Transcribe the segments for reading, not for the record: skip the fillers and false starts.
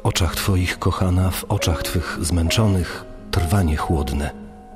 oczach Twoich, kochana, w oczach Twych zmęczonych trwanie chłodne.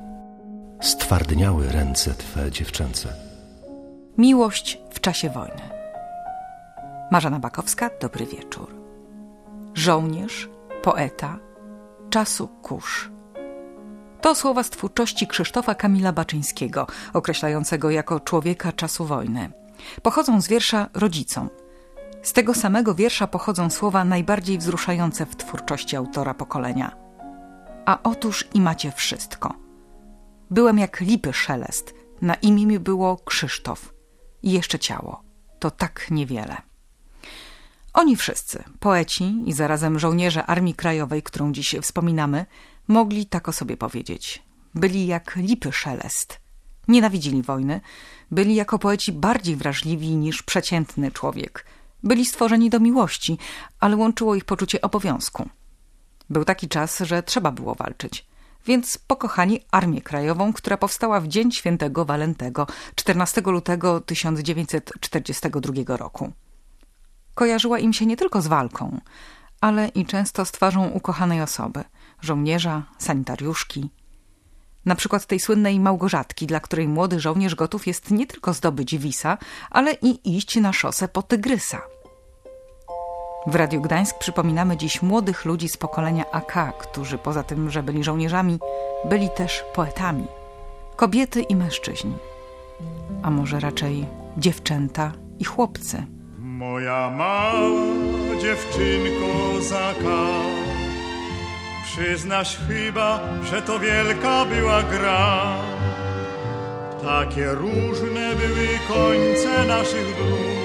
Stwardniały ręce Twe dziewczęce. Miłość w czasie wojny. Marzena Bakowska, dobry wieczór. Żołnierz, poeta, czasu kurz. To słowa z twórczości Krzysztofa Kamila Baczyńskiego, określającego jako człowieka czasu wojny. Pochodzą z wiersza Rodzicom. Z tego samego wiersza pochodzą słowa najbardziej wzruszające w twórczości autora pokolenia. A otóż i macie wszystko. Byłem jak lipy szelest, na imię mi było Krzysztof. I jeszcze ciało. To tak niewiele. Oni wszyscy, poeci i zarazem żołnierze Armii Krajowej, którą dziś wspominamy, mogli tak o sobie powiedzieć. Byli jak lipy szelest. Nienawidzili wojny. Byli jako poeci bardziej wrażliwi niż przeciętny człowiek. Byli stworzeni do miłości, ale łączyło ich poczucie obowiązku. Był taki czas, że trzeba było walczyć. Więc pokochani Armię Krajową, która powstała w dzień świętego Walentego, 14 lutego 1942 roku. Kojarzyła im się nie tylko z walką, ale i często z twarzą ukochanej osoby, żołnierza, sanitariuszki. Na przykład tej słynnej Małgorzatki, dla której młody żołnierz gotów jest nie tylko zdobyć Wisa, ale i iść na szosę po Tygrysa. W Radiu Gdańsk przypominamy dziś młodych ludzi z pokolenia AK, którzy poza tym, że byli żołnierzami, byli też poetami. Kobiety i mężczyźni. A może raczej dziewczęta i chłopcy. Moja mała dziewczynko z AK, przyznasz chyba, że to wielka była gra. Takie różne były końce naszych dróg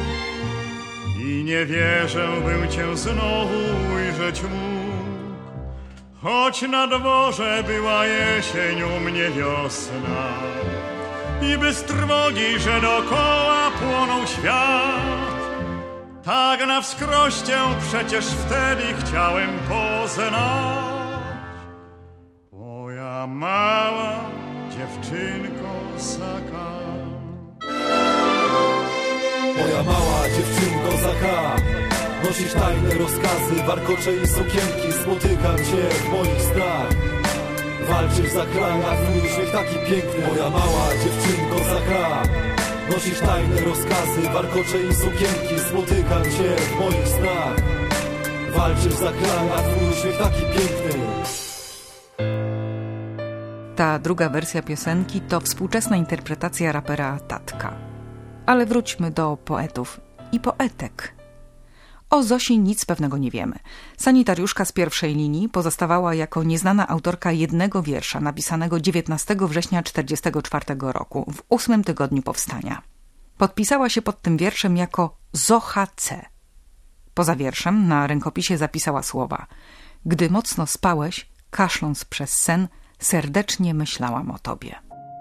i nie wierzę, bym cię znowu ujrzeć mógł. Choć na dworze była jesień, u mnie wiosna i bez trwogi, że dookoła płonął świat. Tak na wskroś cię przecież wtedy chciałem poznać. Moja mała dziewczynko z AK. Moja mała dziewczynko z AK, nosisz tajne rozkazy, warkocze i sukienki, spotykam cię w moich snach. Walczysz za kraj, a twój uśmiech taki piękny. Moja mała dziewczynko z AK, nosisz tajne rozkazy, warkocze i sukienki, spotykam cię w moich snach. Walczysz za kraj, a twój uśmiech taki piękny. Ta druga wersja piosenki to współczesna interpretacja rapera Tatka. Ale wróćmy do poetów i poetek. O Zosi nic pewnego nie wiemy. Sanitariuszka z pierwszej linii pozostawała jako nieznana autorka jednego wiersza napisanego 19 września 1944 roku, w 8. tygodniu powstania. Podpisała się pod tym wierszem jako Zocha C. Poza wierszem na rękopisie zapisała słowa: gdy mocno spałeś, kaszląc przez sen, serdecznie myślałam o tobie.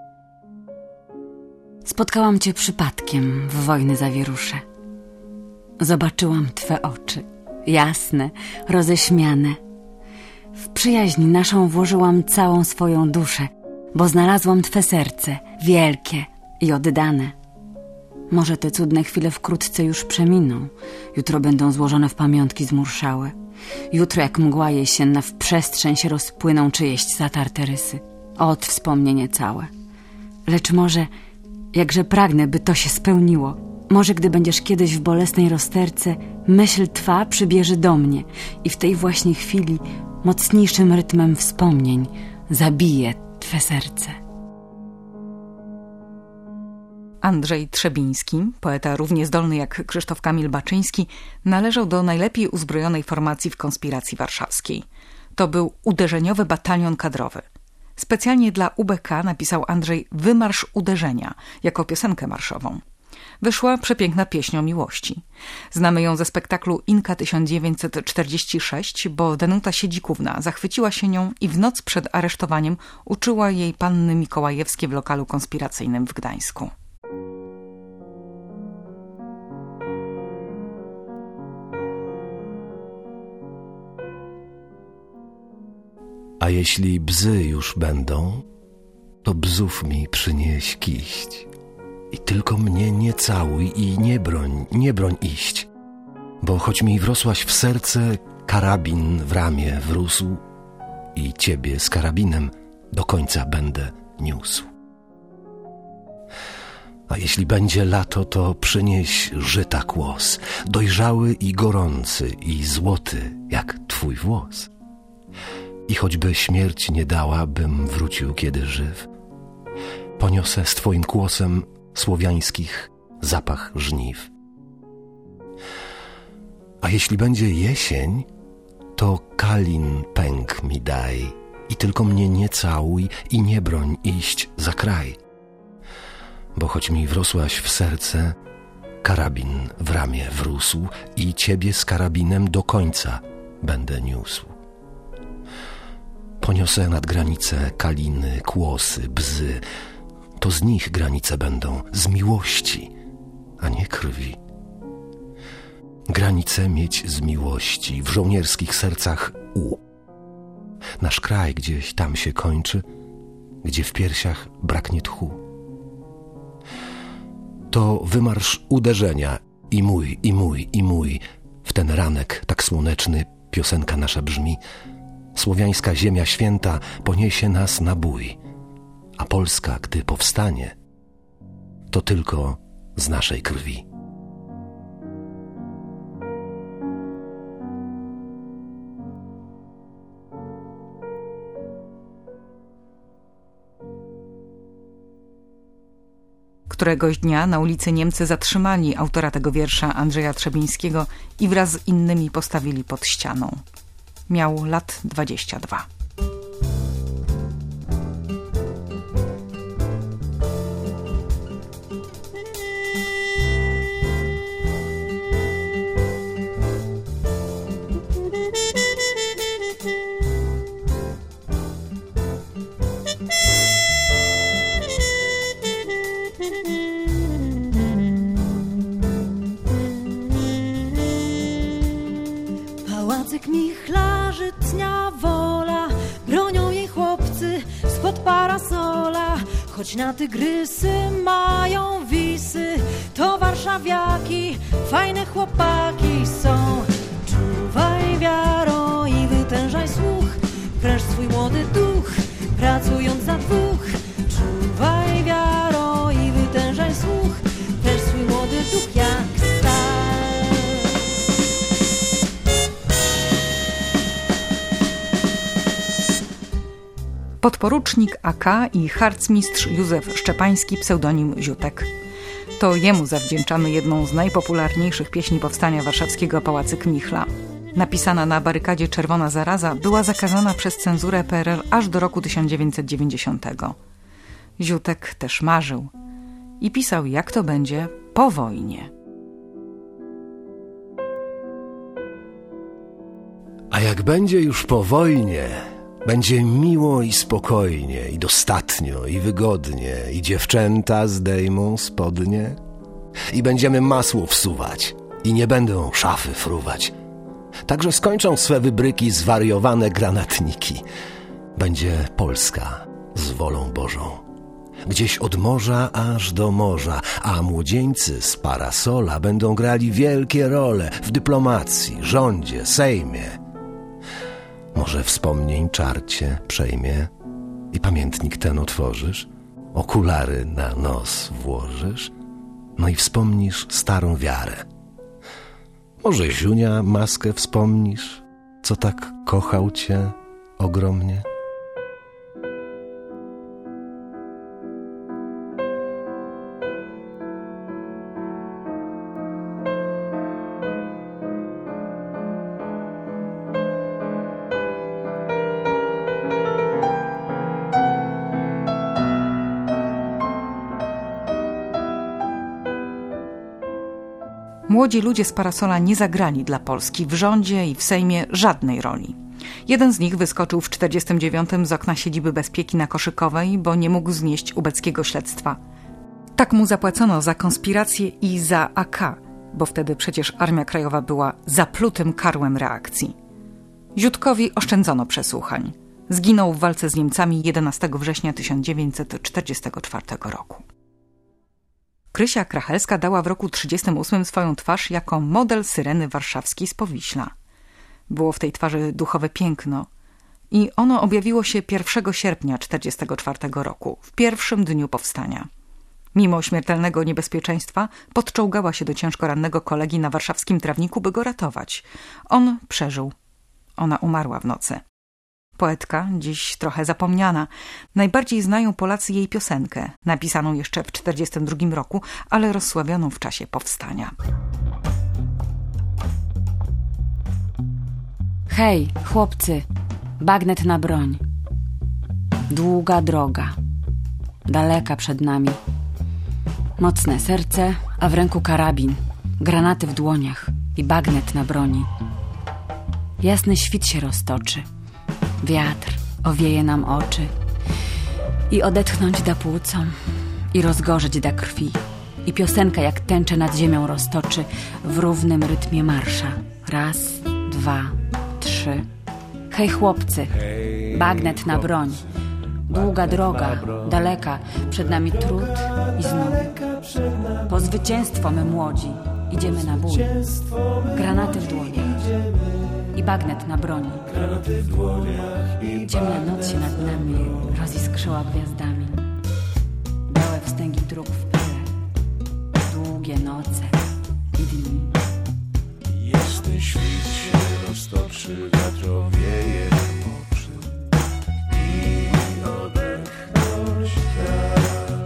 Spotkałam cię przypadkiem w wojny zawierusze. Zobaczyłam twe oczy, jasne, roześmiane. W przyjaźń naszą włożyłam całą swoją duszę, bo znalazłam twe serce, wielkie i oddane. Może te cudne chwile wkrótce już przeminą. Jutro będą złożone w pamiątki zmurszałe. Jutro jak mgła jesienna w przestrzeń się rozpłyną czyjeś zatarte rysy. Ot wspomnienie całe. Lecz może, jakże pragnę, by to się spełniło. Może gdy będziesz kiedyś w bolesnej rozterce, myśl twa przybierze do mnie i w tej właśnie chwili mocniejszym rytmem wspomnień zabije twe serce. Andrzej Trzebiński, poeta równie zdolny jak Krzysztof Kamil Baczyński, należał do najlepiej uzbrojonej formacji w konspiracji warszawskiej. To był uderzeniowy batalion kadrowy. Specjalnie dla UBK napisał Andrzej Wymarsz Uderzenia jako piosenkę marszową. Wyszła przepiękna pieśń o miłości. Znamy ją ze spektaklu Inka 1946, bo Danuta Siedzikówna zachwyciła się nią i w noc przed aresztowaniem uczyła jej panny mikołajewskie w lokalu konspiracyjnym w Gdańsku. A jeśli bzy już będą, to bzów mi przynieś kiść. I tylko mnie nie całuj i nie broń iść, bo choć mi wrosłaś w serce, karabin w ramię wrósł i ciebie z karabinem do końca będę niósł. A jeśli będzie lato, to przynieś żyta kłos, dojrzały i gorący i złoty jak twój włos. I choćby śmierć nie dała, bym wrócił kiedy żyw, poniosę z twoim kłosem słowiańskich zapach żniw. A jeśli będzie jesień, to kalin pęk mi daj i tylko mnie nie całuj i nie broń iść za kraj. Bo choć mi wrosłaś w serce, karabin w ramię wrósł i ciebie z karabinem do końca będę niósł. Poniosę nad granicę kaliny, kłosy, bzy, to z nich granice będą, z miłości, a nie krwi. Granice mieć z miłości, w żołnierskich sercach Nasz kraj gdzieś tam się kończy, gdzie w piersiach braknie tchu. To wymarsz uderzenia i mój, i mój, i mój. W ten ranek tak słoneczny piosenka nasza brzmi. Słowiańska ziemia święta poniesie nas na bój, a Polska, gdy powstanie, to tylko z naszej krwi. Któregoś dnia na ulicy Niemcy zatrzymali autora tego wiersza, Andrzeja Trzebińskiego, i wraz z innymi postawili pod ścianą. Miał lat 22. Pałacyk Michlarzy tnia wola, bronią jej chłopcy spod parasola. Choć na tygrysy mają wisy, to warszawiaki, fajne chłopaki są. Czuwaj wiaro i wytężaj słuch, pręż swój młody duch, pracując za dwóch. Czuwaj wiaro i wytężaj słuch, pręż swój młody duch jak stal. Podporucznik AK i harcmistrz Józef Szczepański, pseudonim Ziutek. To jemu zawdzięczamy jedną z najpopularniejszych pieśni powstania warszawskiego, Pałacyk Michla. Napisana na barykadzie Czerwona Zaraza, była zakazana przez cenzurę PRL aż do roku 1990. Ziutek też marzył i pisał, jak to będzie po wojnie. A jak będzie już po wojnie, będzie miło i spokojnie, i dostatnio, i wygodnie, i dziewczęta zdejmą spodnie, i będziemy masło wsuwać, i nie będą szafy fruwać. Także skończą swe wybryki zwariowane granatniki. Będzie Polska z wolą Bożą, gdzieś od morza aż do morza, a młodzieńcy z parasola będą grali wielkie role w dyplomacji, rządzie, sejmie. Może wspomnień czarcie przejmie i pamiętnik ten otworzysz, okulary na nos włożysz, no i wspomnisz starą wiarę. Może Ziunia maskę wspomnisz, co tak kochał cię ogromnie? Młodzi ludzie z parasola nie zagrali dla Polski w rządzie i w Sejmie żadnej roli. Jeden z nich wyskoczył w 1949 z okna siedziby Bezpieki na Koszykowej, bo nie mógł znieść ubeckiego śledztwa. Tak mu zapłacono za konspirację i za AK, bo wtedy przecież Armia Krajowa była zaplutym karłem reakcji. Ziutkowi oszczędzono przesłuchań. Zginął w walce z Niemcami 11 września 1944 roku. Krysia Krachelska dała w roku 1938 swoją twarz jako model Syreny Warszawskiej z Powiśla. Było w tej twarzy duchowe piękno i ono objawiło się 1 sierpnia 1944 roku, w pierwszym dniu powstania. Mimo śmiertelnego niebezpieczeństwa podczołgała się do ciężko rannego kolegi na warszawskim trawniku, by go ratować. On przeżył. Ona umarła w nocy. Poetka, dziś trochę zapomniana. Najbardziej znają Polacy jej piosenkę, napisaną jeszcze w 1942 roku, ale rozsławioną w czasie powstania. Hej, chłopcy, bagnet na broń. Długa droga, daleka przed nami. Mocne serce, a w ręku karabin, granaty w dłoniach i bagnet na broni. Jasny świt się roztoczy, wiatr owieje nam oczy i odetchnąć da płucom i rozgorzeć da krwi i piosenka jak tęczę nad ziemią roztoczy w równym rytmie marsza. 1, 2, 3. Hej chłopcy, bagnet na broń. Długa droga, daleka, przed nami trud i znów. Po zwycięstwo my młodzi idziemy na bój. Granaty w dłoniach i bagnet na broni. Ciemna noc się nad nami roziskrzyła gwiazdami. Białe wstęgi dróg w pyle, długie noce i dni. Jasny świt się roztoczy, wiatr owieje nam oczy i odetchnąć da.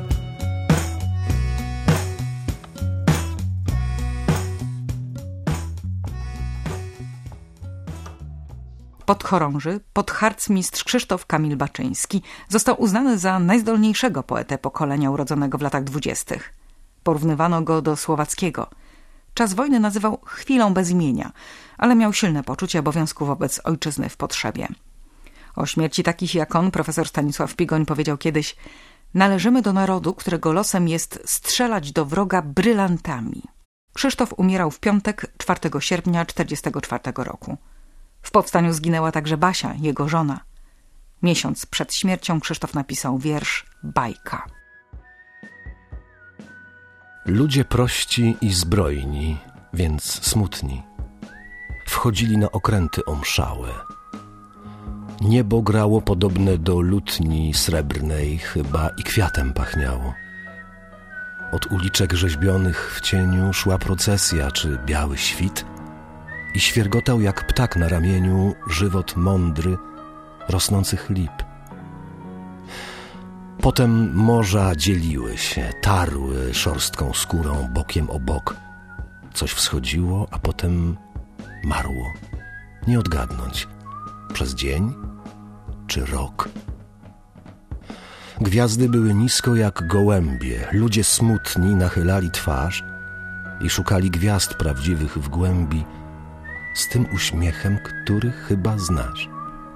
Podchorąży, podharcmistrz Krzysztof Kamil Baczyński został uznany za najzdolniejszego poetę pokolenia urodzonego w latach 20. Porównywano go do Słowackiego. Czas wojny nazywał chwilą bez imienia, ale miał silne poczucie obowiązku wobec ojczyzny w potrzebie. O śmierci takich jak on profesor Stanisław Pigoń powiedział kiedyś: należymy do narodu, którego losem jest strzelać do wroga brylantami. Krzysztof umierał w piątek 4 sierpnia 1944 roku. W powstaniu zginęła także Basia, jego żona. Miesiąc przed śmiercią Krzysztof napisał wiersz Bajka. Ludzie prości i zbrojni, więc smutni, wchodzili na okręty omszałe. Niebo grało podobne do lutni srebrnej, chyba i kwiatem pachniało. Od uliczek rzeźbionych w cieniu szła procesja czy biały świt i świergotał jak ptak na ramieniu żywot mądry rosnących lip. Potem morza dzieliły się, tarły szorstką skórą bokiem o bok. Coś wschodziło, a potem marło. Nie odgadnąć, przez dzień czy rok. Gwiazdy były nisko jak gołębie, ludzie smutni nachylali twarz i szukali gwiazd prawdziwych w głębi z tym uśmiechem, który chyba znasz.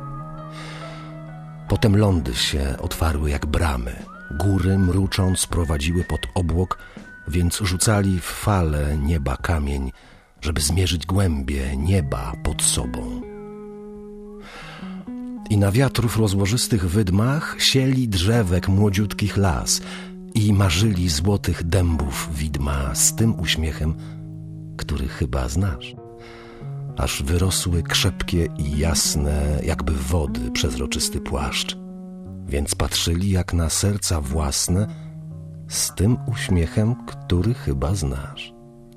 Potem lądy się otwarły jak bramy, góry mrucząc prowadziły pod obłok, więc rzucali w fale nieba kamień, żeby zmierzyć głębie nieba pod sobą. I na wiatrów rozłożystych wydmach sieli drzewek młodziutkich las i marzyli złotych dębów widma z tym uśmiechem, który chyba znasz. Aż wyrosły krzepkie i jasne, jakby wody, przezroczysty płaszcz. Więc patrzyli jak na serca własne z tym uśmiechem, który chyba znasz.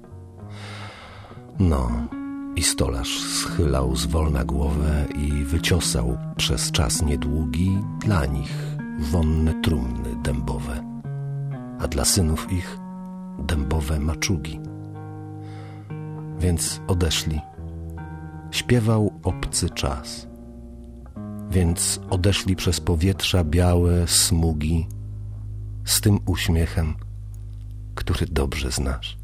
No, i stolarz schylał zwolna głowę i wyciosał przez czas niedługi dla nich wonne trumny dębowe, a dla synów ich dębowe maczugi. Więc odeszli. Śpiewał obcy czas, więc odeszli przez powietrza białe smugi z tym uśmiechem, który dobrze znasz.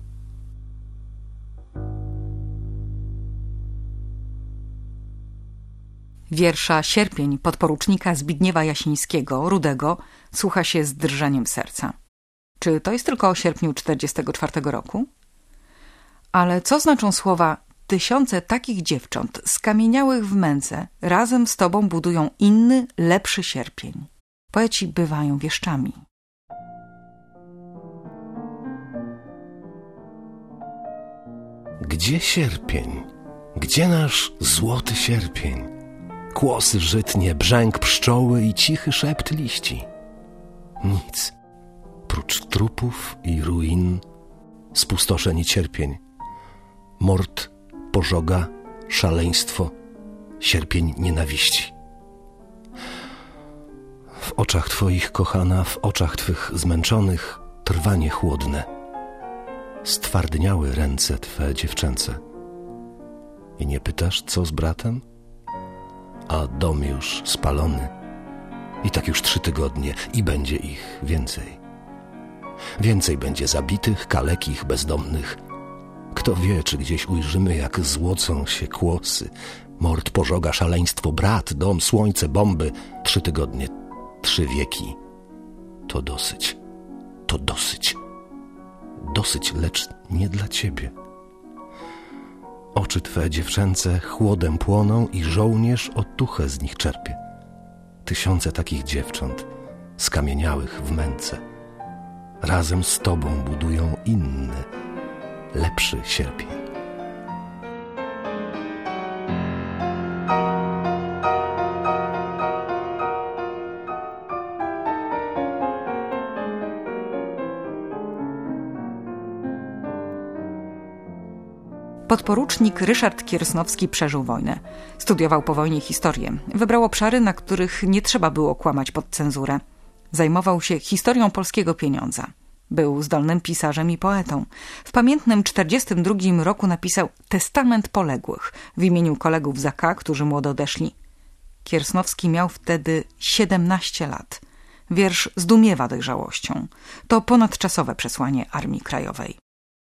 Wiersza Sierpień podporucznika Zbigniewa Jasińskiego, Rudego, słucha się z drżeniem serca. Czy to jest tylko o sierpniu 1944 roku? Ale co znaczą słowa: tysiące takich dziewcząt skamieniałych w męce razem z tobą budują inny, lepszy sierpień. Poeci bywają wieszczami. Gdzie sierpień? Gdzie nasz złoty sierpień? Kłosy żytnie, brzęk pszczoły i cichy szept liści. Nic, prócz trupów i ruin, spustoszeń i cierpień. Mord, pożoga, szaleństwo, sierpień nienawiści. W oczach twoich, kochana, w oczach twych zmęczonych trwanie chłodne. Stwardniały ręce twe dziewczęce. I nie pytasz, co z bratem? A dom już spalony. I tak już 3 tygodnie i będzie ich więcej. Więcej będzie zabitych, kalekich, bezdomnych. Kto wie, czy gdzieś ujrzymy, jak złocą się kłosy. Mord, pożoga, szaleństwo, brat, dom, słońce, bomby. 3 tygodnie, 3 wieki. To dosyć. To dosyć. Dosyć, lecz nie dla ciebie. Oczy twe dziewczęce chłodem płoną i żołnierz otuchę z nich czerpie. 1000 takich dziewcząt skamieniałych w męce razem z tobą budują inny, lepszy sierpień. Podporucznik Ryszard Kiersnowski przeżył wojnę. Studiował po wojnie historię. Wybrał obszary, na których nie trzeba było kłamać pod cenzurę. Zajmował się historią polskiego pieniądza. Był zdolnym pisarzem i poetą. W pamiętnym 1942 roku napisał Testament poległych w imieniu kolegów z AK, którzy młodo odeszli. Kiersnowski miał wtedy 17 lat. Wiersz zdumiewa dojrzałością. To ponadczasowe przesłanie Armii Krajowej.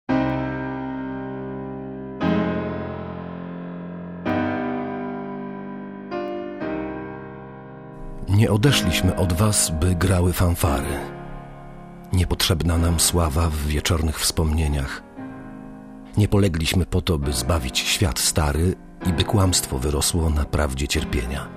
Nie odeszliśmy od was, by grały fanfary. Niepotrzebna nam sława w wieczornych wspomnieniach. Nie polegliśmy po to, by zbawić świat stary i by kłamstwo wyrosło na prawdzie cierpienia.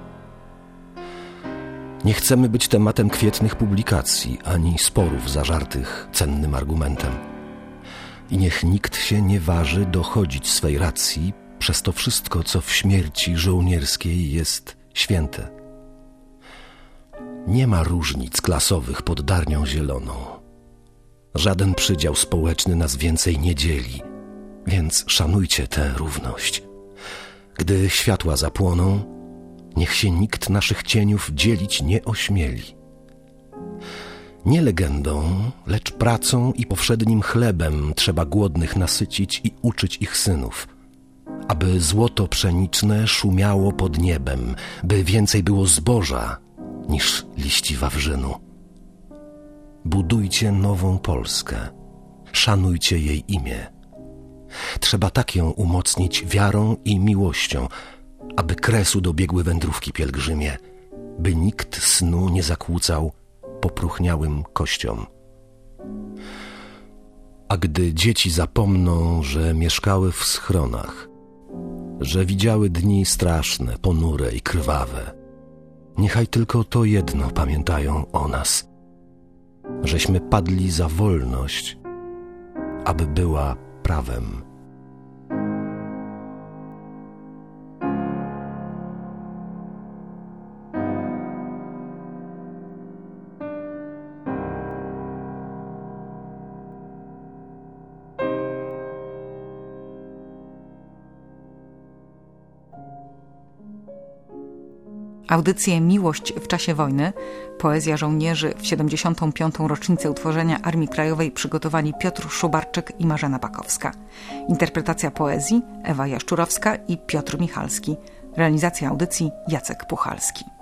Nie chcemy być tematem kwietnych publikacji, ani sporów zażartych cennym argumentem. I niech nikt się nie waży dochodzić swej racji przez to wszystko, co w śmierci żołnierskiej jest święte. Nie ma różnic klasowych pod darnią zieloną. Żaden przydział społeczny nas więcej nie dzieli, więc szanujcie tę równość. Gdy światła zapłoną, niech się nikt naszych cieniów dzielić nie ośmieli. Nie legendą, lecz pracą i powszednim chlebem trzeba głodnych nasycić i uczyć ich synów, aby złoto pszeniczne szumiało pod niebem, by więcej było zboża niż liści wawrzynu. Budujcie nową Polskę, szanujcie jej imię. Trzeba tak ją umocnić wiarą i miłością, aby kresu dobiegły wędrówki pielgrzymie, by nikt snu nie zakłócał popróchniałym kościom. A gdy dzieci zapomną, że mieszkały w schronach, że widziały dni straszne, ponure i krwawe, niechaj tylko to jedno pamiętają o nas, żeśmy padli za wolność, aby była prawem. Audycję Miłość w czasie wojny, poezja żołnierzy w 75. rocznicę utworzenia Armii Krajowej przygotowali Piotr Szubarczyk i Marzena Bakowska. Interpretacja poezji Ewa Jaszczurowska i Piotr Michalski. Realizacja audycji Jacek Puchalski.